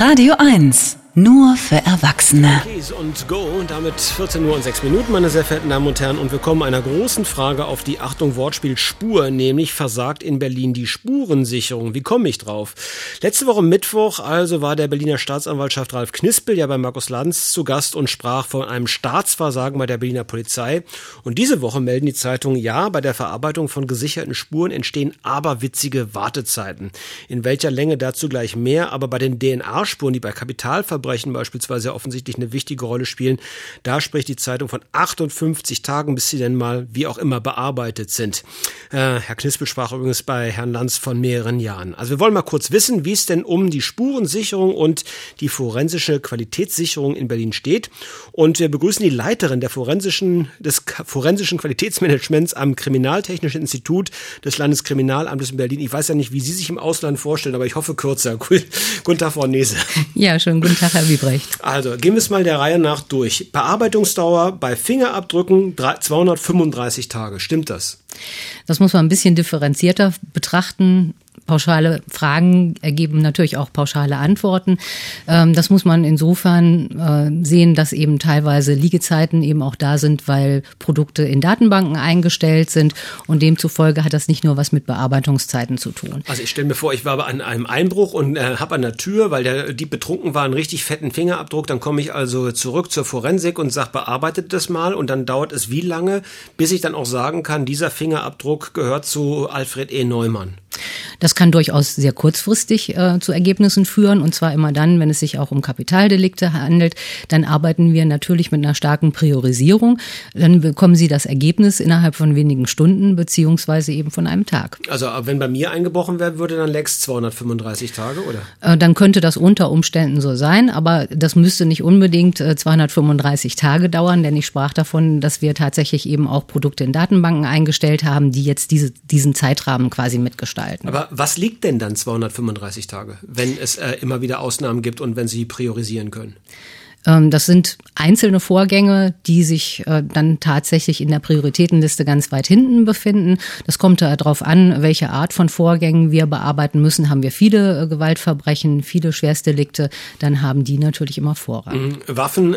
Radio 1, nur für Erwachsene. Keys und Go, und damit 14 Uhr und 6 Minuten, meine sehr verehrten Damen und Herren. Und wir kommen einer großen Frage auf die, Achtung, Wortspiel Spur, nämlich versagt in Berlin die Spurensicherung. Wie komme ich drauf? Letzte Woche Mittwoch also war der Berliner Staatsanwaltschaft Ralf Knispel ja bei Markus Lanz zu Gast und sprach von einem Staatsversagen bei der Berliner Polizei. Und diese Woche melden die Zeitungen, ja, bei der Verarbeitung von gesicherten Spuren entstehen aberwitzige Wartezeiten. In welcher Länge dazu gleich mehr, aber bei den DNA-Spuren, die bei Kapitalverbrechen beispielsweise offensichtlich eine wichtige Rolle spielen, da spricht die Zeitung von 58 Tagen, bis sie denn mal, wie auch immer, bearbeitet sind. Herr Knispel sprach übrigens bei Herrn Lanz von mehreren Jahren. Also wir wollen mal kurz wissen, wie es denn um die Spurensicherung und die forensische Qualitätssicherung in Berlin steht. Und wir begrüßen die Leiterin des forensischen Qualitätsmanagements am Kriminaltechnischen Institut des Landeskriminalamtes in Berlin. Ich weiß ja nicht, wie Sie sich im Ausland vorstellen, aber ich hoffe kürzer. Guten Tag, Frau Nese. Ja, schönen guten Tag, Herr Wiebrecht. Also, gehen wir es mal der Reihe nach durch. Bearbeitungsdauer bei Fingerabdrücken 235 Tage. Stimmt das? Das muss man ein bisschen differenzierter betrachten. Pauschale Fragen ergeben natürlich auch pauschale Antworten. Das muss man insofern sehen, dass eben teilweise Liegezeiten eben auch da sind, weil Produkte in Datenbanken eingestellt sind, und demzufolge hat das nicht nur was mit Bearbeitungszeiten zu tun. Also ich stelle mir vor, ich war an einem Einbruch und habe an der Tür, weil der Dieb betrunken war, einen richtig fetten Fingerabdruck. Dann komme ich also zurück zur Forensik und sage, bearbeitet das mal, und dann dauert es wie lange, bis ich dann auch sagen kann, dieser Fingerabdruck gehört zu Alfred E. Neumann. Das kann durchaus sehr kurzfristig zu Ergebnissen führen, und zwar immer dann, wenn es sich auch um Kapitaldelikte handelt. Dann arbeiten wir natürlich mit einer starken Priorisierung. Dann bekommen Sie das Ergebnis innerhalb von wenigen Stunden beziehungsweise eben von einem Tag. Also wenn bei mir eingebrochen werden würde, dann lägst 235 Tage, oder? Dann könnte das unter Umständen so sein, aber das müsste nicht unbedingt 235 Tage dauern, denn ich sprach davon, dass wir tatsächlich eben auch Produkte in Datenbanken eingestellt haben, die jetzt diesen Zeitrahmen quasi mitgestalten. Aber was liegt denn dann 235 Tage, wenn es immer wieder Ausnahmen gibt und wenn Sie priorisieren können? Das sind einzelne Vorgänge, die sich dann tatsächlich in der Prioritätenliste ganz weit hinten befinden. Das kommt darauf an, welche Art von Vorgängen wir bearbeiten müssen. Haben wir viele Gewaltverbrechen, viele Schwerstdelikte, dann haben die natürlich immer Vorrang. Waffen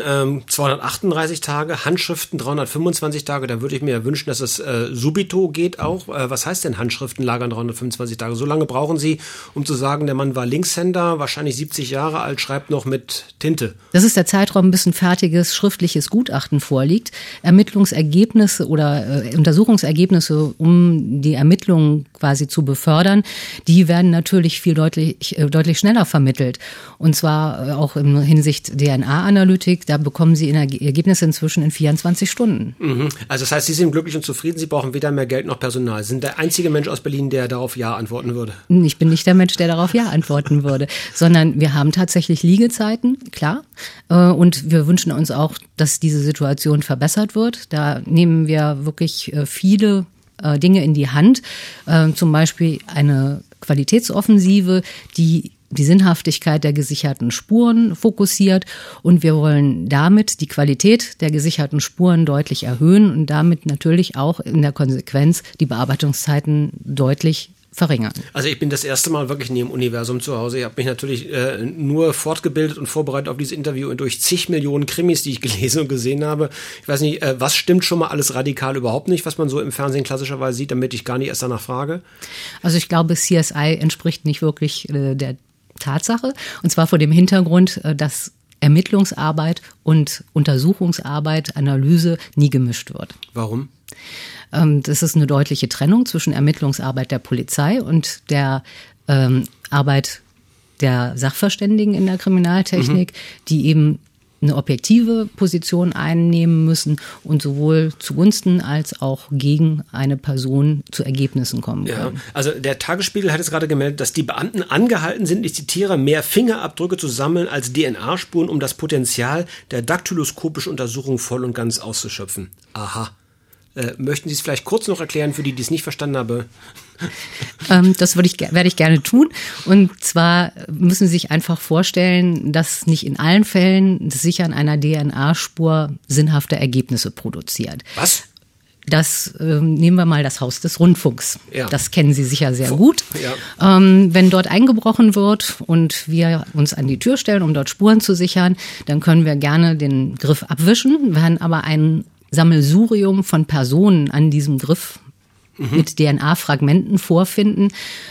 238 Tage, Handschriften 325 Tage. Da würde ich mir ja wünschen, dass es subito geht auch. Was heißt denn Handschriften lagern 325 Tage? So lange brauchen Sie, um zu sagen, der Mann war Linkshänder, wahrscheinlich 70 Jahre alt, schreibt noch mit Tinte. Das ist der Zeitraum, bis ein fertiges schriftliches Gutachten vorliegt. Ermittlungsergebnisse oder Untersuchungsergebnisse, um die Ermittlungen quasi zu befördern, die werden natürlich deutlich schneller vermittelt. Und zwar auch in Hinsicht DNA-Analytik, da bekommen Sie Ergebnisse inzwischen in 24 Stunden. Also das heißt, Sie sind glücklich und zufrieden, Sie brauchen weder mehr Geld noch Personal. Sie sind der einzige Mensch aus Berlin, der darauf Ja antworten würde? Ich bin nicht der Mensch, der darauf Ja antworten würde, sondern wir haben tatsächlich Liegezeiten, klar. Und wir wünschen uns auch, dass diese Situation verbessert wird. Da nehmen wir wirklich viele Dinge in die Hand. Zum Beispiel eine Qualitätsoffensive, die Sinnhaftigkeit der gesicherten Spuren fokussiert. Und wir wollen damit die Qualität der gesicherten Spuren deutlich erhöhen und damit natürlich auch in der Konsequenz die Bearbeitungszeiten deutlich verringern. Also ich bin das erste Mal wirklich nie im Universum zu Hause. Ich habe mich natürlich nur fortgebildet und vorbereitet auf dieses Interview und durch zig Millionen Krimis, die ich gelesen und gesehen habe. Ich weiß nicht, was stimmt schon mal alles radikal überhaupt nicht, was man so im Fernsehen klassischerweise sieht, damit ich gar nicht erst danach frage? Also ich glaube, CSI entspricht nicht wirklich der Tatsache. Und zwar vor dem Hintergrund, dass Ermittlungsarbeit und Untersuchungsarbeit, Analyse nie gemischt wird. Warum? Das ist eine deutliche Trennung zwischen Ermittlungsarbeit der Polizei und der Arbeit der Sachverständigen in der Kriminaltechnik, die eben eine objektive Position einnehmen müssen und sowohl zugunsten als auch gegen eine Person zu Ergebnissen kommen können. Ja, also der Tagesspiegel hat jetzt gerade gemeldet, dass die Beamten angehalten sind, ich zitiere, mehr Fingerabdrücke zu sammeln als DNA-Spuren, um das Potenzial der daktyloskopischen Untersuchung voll und ganz auszuschöpfen. Aha. Möchten Sie es vielleicht kurz noch erklären, für die es nicht verstanden haben? Das werde ich gerne tun. Und zwar müssen Sie sich einfach vorstellen, dass nicht in allen Fällen das Sichern einer DNA-Spur sinnhafte Ergebnisse produziert. Was? Nehmen wir mal das Haus des Rundfunks. Ja. Das kennen Sie sicher sehr gut. Ja. Wenn dort eingebrochen wird und wir uns an die Tür stellen, um dort Spuren zu sichern, dann können wir gerne den Griff abwischen, werden aber ein Sammelsurium von Personen an diesem Griff mit DNA-Fragmenten vorfinden,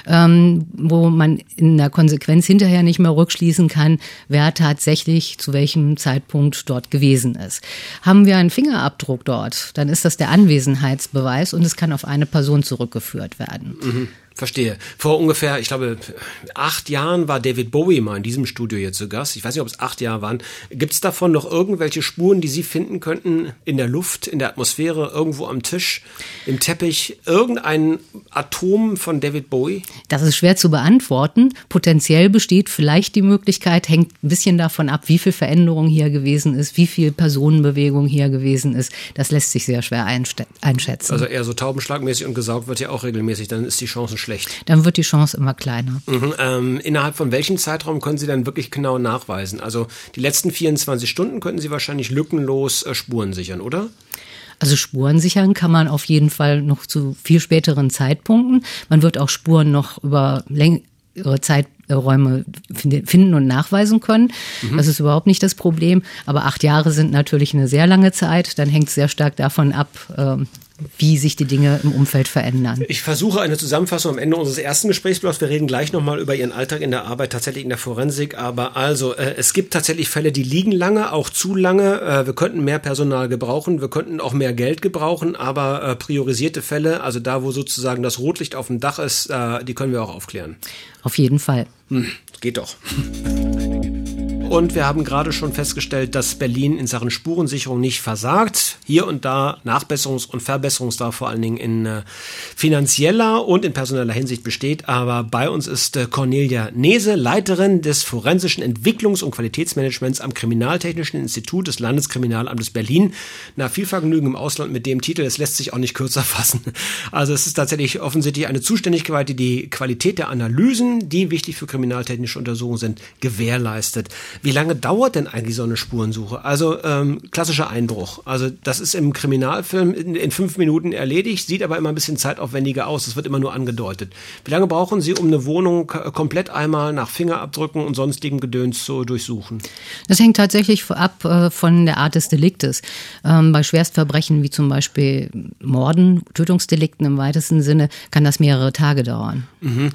wo man in der Konsequenz hinterher nicht mehr rückschließen kann, wer tatsächlich zu welchem Zeitpunkt dort gewesen ist. Haben wir einen Fingerabdruck dort, dann ist das der Anwesenheitsbeweis und es kann auf eine Person zurückgeführt werden. Mhm. Verstehe. Vor ungefähr, ich glaube, 8 Jahren war David Bowie mal in diesem Studio hier zu Gast. Ich weiß nicht, ob es 8 Jahre waren. Gibt es davon noch irgendwelche Spuren, die Sie finden könnten in der Luft, in der Atmosphäre, irgendwo am Tisch, im Teppich, irgendein Atom von David Bowie? Das ist schwer zu beantworten. Potenziell besteht vielleicht die Möglichkeit, hängt ein bisschen davon ab, wie viel Veränderung hier gewesen ist, wie viel Personenbewegung hier gewesen ist. Das lässt sich sehr schwer einschätzen. Also eher so taubenschlagmäßig und gesaugt wird ja auch regelmäßig, dann ist die Chance schlecht. Dann wird die Chance immer kleiner. Innerhalb von welchem Zeitraum können Sie dann wirklich genau nachweisen? Also die letzten 24 Stunden könnten Sie wahrscheinlich lückenlos Spuren sichern, oder? Also Spuren sichern kann man auf jeden Fall noch zu viel späteren Zeitpunkten. Man wird auch Spuren noch über längere Zeiträume finden und nachweisen können. Das ist überhaupt nicht das Problem. Aber 8 Jahre sind natürlich eine sehr lange Zeit. Dann hängt es sehr stark davon ab, wie sich die Dinge im Umfeld verändern. Ich versuche eine Zusammenfassung am Ende unseres ersten Gesprächsblocks. Wir reden gleich nochmal über Ihren Alltag in der Arbeit, tatsächlich in der Forensik. Aber also, es gibt tatsächlich Fälle, die liegen lange, auch zu lange. Wir könnten mehr Personal gebrauchen, wir könnten auch mehr Geld gebrauchen, aber priorisierte Fälle, also da, wo sozusagen das Rotlicht auf dem Dach ist, die können wir auch aufklären. Auf jeden Fall. Geht doch. Und wir haben gerade schon festgestellt, dass Berlin in Sachen Spurensicherung nicht versagt. Hier und da Nachbesserungs- und Verbesserungsbedarf vor allen Dingen in finanzieller und in personeller Hinsicht besteht. Aber bei uns ist Cornelia Nese, Leiterin des Forensischen Entwicklungs- und Qualitätsmanagements am Kriminaltechnischen Institut des Landeskriminalamtes Berlin. Na, viel Vergnügen im Ausland mit dem Titel. Es lässt sich auch nicht kürzer fassen. Also es ist tatsächlich offensichtlich eine Zuständigkeit, die die Qualität der Analysen, die wichtig für kriminaltechnische Untersuchungen sind, gewährleistet. Wie lange dauert denn eigentlich so eine Spurensuche? Also klassischer Einbruch. Also das ist im Kriminalfilm in 5 Minuten erledigt, sieht aber immer ein bisschen zeitaufwendiger aus. Das wird immer nur angedeutet. Wie lange brauchen Sie, um eine Wohnung komplett einmal nach Fingerabdrücken und sonstigem Gedöns zu durchsuchen? Das hängt tatsächlich ab von der Art des Deliktes. Bei Schwerstverbrechen wie zum Beispiel Morden, Tötungsdelikten im weitesten Sinne, kann das mehrere Tage dauern.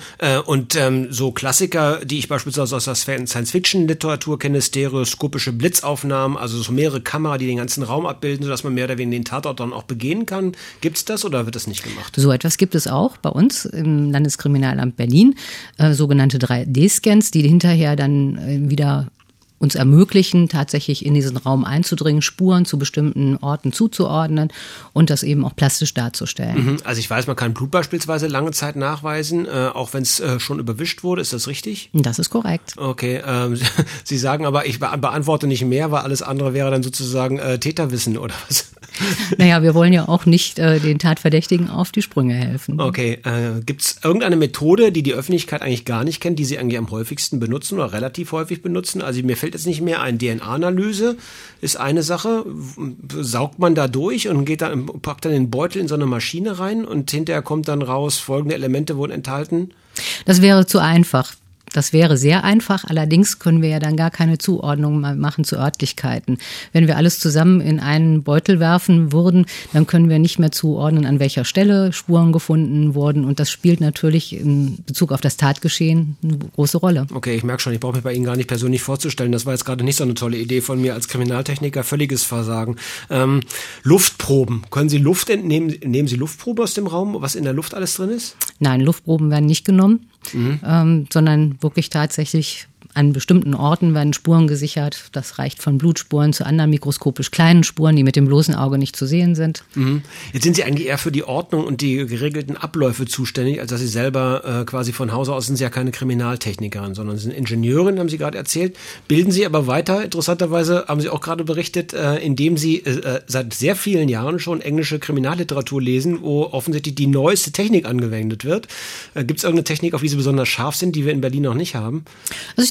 Und so Klassiker, die ich beispielsweise aus der Science-Fiction-Literatur kenne, stereoskopische Blitzaufnahmen, also so mehrere Kameras, die den ganzen Raum abbilden, sodass man mehr oder weniger den Tatort dann auch begehen kann. Gibt es das oder wird das nicht gemacht? So etwas gibt es auch bei uns im Landeskriminalamt Berlin, sogenannte 3D-Scans, die hinterher dann wieder uns ermöglichen, tatsächlich in diesen Raum einzudringen, Spuren zu bestimmten Orten zuzuordnen und das eben auch plastisch darzustellen. Also ich weiß, man kann Blut beispielsweise lange Zeit nachweisen, auch wenn es schon überwischt wurde. Ist das richtig? Das ist korrekt. Okay, Sie sagen aber, ich beantworte nicht mehr, weil alles andere wäre dann sozusagen Täterwissen oder was? Naja, wir wollen ja auch nicht den Tatverdächtigen auf die Sprünge helfen. Okay, gibt es irgendeine Methode, die die Öffentlichkeit eigentlich gar nicht kennt, die Sie eigentlich am häufigsten benutzen oder relativ häufig benutzen? Also mir fällt jetzt nicht mehr ein. DNA-Analyse ist eine Sache. Saugt man da durch und packt dann den Beutel in so eine Maschine rein und hinterher kommt dann raus, folgende Elemente wurden enthalten? Das wäre zu einfach. Das wäre sehr einfach, allerdings können wir ja dann gar keine Zuordnung mehr machen zu Örtlichkeiten. Wenn wir alles zusammen in einen Beutel werfen würden, dann können wir nicht mehr zuordnen, an welcher Stelle Spuren gefunden wurden. Und das spielt natürlich in Bezug auf das Tatgeschehen eine große Rolle. Okay, ich merke schon, ich brauche mich bei Ihnen gar nicht persönlich vorzustellen. Das war jetzt gerade nicht so eine tolle Idee von mir als Kriminaltechniker, völliges Versagen. Luftproben. Können Sie Luft entnehmen? Nehmen Sie Luftprobe aus dem Raum, was in der Luft alles drin ist? Nein, Luftproben werden nicht genommen, sondern wirklich tatsächlich an bestimmten Orten werden Spuren gesichert. Das reicht von Blutspuren zu anderen mikroskopisch kleinen Spuren, die mit dem bloßen Auge nicht zu sehen sind. Jetzt sind Sie eigentlich eher für die Ordnung und die geregelten Abläufe zuständig, als dass Sie selber quasi von Hause aus sind Sie ja keine Kriminaltechnikerin, sondern Sie sind Ingenieurin, haben Sie gerade erzählt. Bilden Sie aber weiter, interessanterweise haben Sie auch gerade berichtet, indem Sie seit sehr vielen Jahren schon englische Kriminalliteratur lesen, wo offensichtlich die neueste Technik angewendet wird. Gibt es irgendeine Technik, auf die Sie besonders scharf sind, die wir in Berlin noch nicht haben? Also ich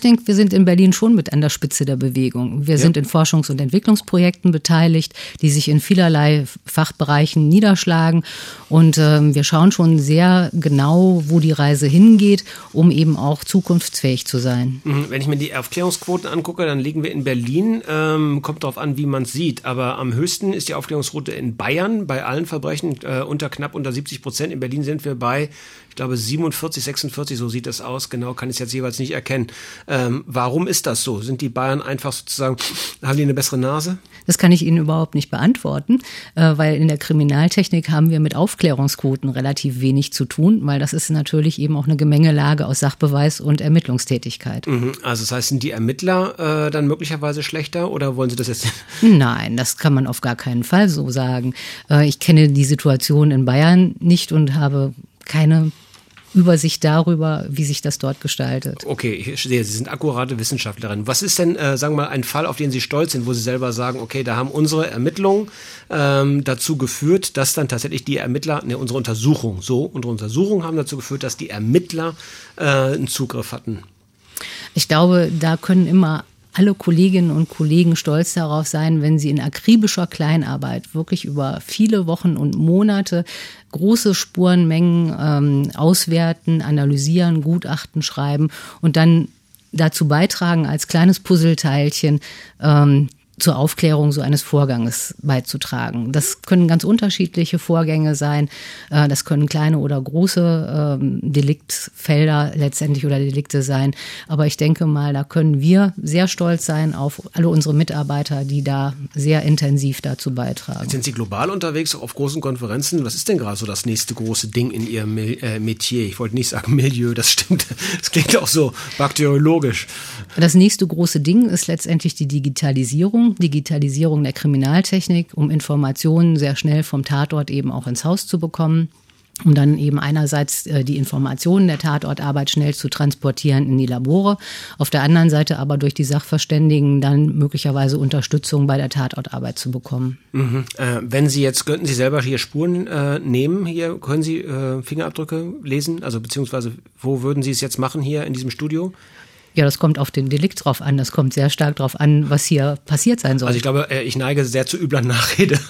denke, wir sind in Berlin schon mit an der Spitze der Bewegung. Wir sind in Forschungs- und Entwicklungsprojekten beteiligt, die sich in vielerlei Fachbereichen niederschlagen. Und wir schauen schon sehr genau, wo die Reise hingeht, um eben auch zukunftsfähig zu sein. Wenn ich mir die Aufklärungsquoten angucke, dann liegen wir in Berlin, kommt darauf an, wie man es sieht, aber am höchsten ist die Aufklärungsquote in Bayern bei allen Verbrechen knapp unter 70%. In Berlin sind wir bei, ich glaube, 47, 46, so sieht das aus. Genau kann ich es jetzt jeweils nicht erkennen. Warum ist das so? Sind die Bayern einfach sozusagen, haben die eine bessere Nase? Das kann ich Ihnen überhaupt nicht beantworten, weil in der Kriminaltechnik haben wir mit Aufklärungsquoten relativ wenig zu tun, weil das ist natürlich eben auch eine Gemengelage aus Sachbeweis und Ermittlungstätigkeit. Also das heißt, sind die Ermittler dann möglicherweise schlechter oder wollen Sie das jetzt? Nein, das kann man auf gar keinen Fall so sagen. Ich kenne die Situation in Bayern nicht und habe keine Übersicht darüber, wie sich das dort gestaltet. Okay, ich sehe, Sie sind akkurate Wissenschaftlerin. Was ist denn, sagen wir mal, ein Fall, auf den Sie stolz sind, wo Sie selber sagen, okay, da haben unsere Ermittlungen dazu geführt, dass dann tatsächlich die Ermittler, unsere Untersuchungen haben dazu geführt, dass die Ermittler einen Zugriff hatten? Ich glaube, da können immer alle Kolleginnen und Kollegen stolz darauf sein, wenn sie in akribischer Kleinarbeit wirklich über viele Wochen und Monate große Spurenmengen auswerten, analysieren, Gutachten schreiben und dann dazu beitragen, als kleines Puzzleteilchen zur Aufklärung so eines Vorganges beizutragen. Das können ganz unterschiedliche Vorgänge sein. Das können kleine oder große Deliktfelder letztendlich oder Delikte sein. Aber ich denke mal, da können wir sehr stolz sein auf alle unsere Mitarbeiter, die da sehr intensiv dazu beitragen. Jetzt sind Sie global unterwegs, auch auf großen Konferenzen. Was ist denn gerade so das nächste große Ding in Ihrem Metier? Ich wollte nicht sagen Milieu, das stimmt. Das klingt auch so bakteriologisch. Das nächste große Ding ist letztendlich die Digitalisierung der Kriminaltechnik, um Informationen sehr schnell vom Tatort eben auch ins Haus zu bekommen, um dann eben einerseits die Informationen der Tatortarbeit schnell zu transportieren in die Labore, auf der anderen Seite aber durch die Sachverständigen dann möglicherweise Unterstützung bei der Tatortarbeit zu bekommen. Wenn Sie jetzt, könnten Sie selber hier Spuren nehmen, hier können Sie Fingerabdrücke lesen, also beziehungsweise wo würden Sie es jetzt machen hier in diesem Studio? Ja, das kommt auf den Delikt drauf an. Das kommt sehr stark drauf an, was hier passiert sein soll. Also ich glaube, ich neige sehr zu übler Nachrede.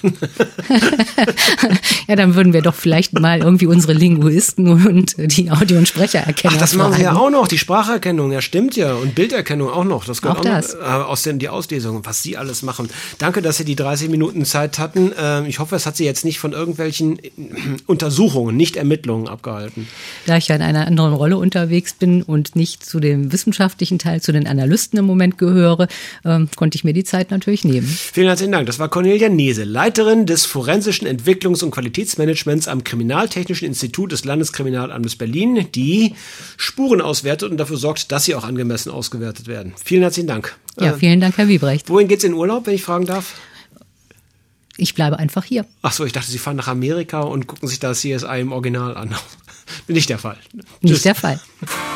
Ja, dann würden wir doch vielleicht mal irgendwie unsere Linguisten und die Audio- und Sprechererkennung. Ach, das machen Sie ja auch noch, die Spracherkennung, ja stimmt ja. Und Bilderkennung auch noch. Das gehört auch noch die Auslesung, was Sie alles machen. Danke, dass Sie die 30 Minuten Zeit hatten. Ich hoffe, es hat Sie jetzt nicht von irgendwelchen Untersuchungen, nicht Ermittlungen abgehalten. Da ich ja in einer anderen Rolle unterwegs bin und nicht zu dem wissenschaftlichen Teil, zu den Analysten im Moment gehöre, konnte ich mir die Zeit natürlich nehmen. Vielen herzlichen Dank. Das war Cornelia Nese, Leiterin des Forensischen Entwicklungs- und Qualitätsmanagements am Kriminaltechnischen Institut des Landeskriminalamtes Berlin, die Spuren auswertet und dafür sorgt, dass sie auch angemessen ausgewertet werden. Vielen herzlichen Dank. Ja, vielen Dank, Herr Wiebrecht. Wohin geht's in Urlaub, wenn ich fragen darf? Ich bleibe einfach hier. Ach so, ich dachte, Sie fahren nach Amerika und gucken sich das CSI im Original an. Nicht der Fall. Nicht der Fall.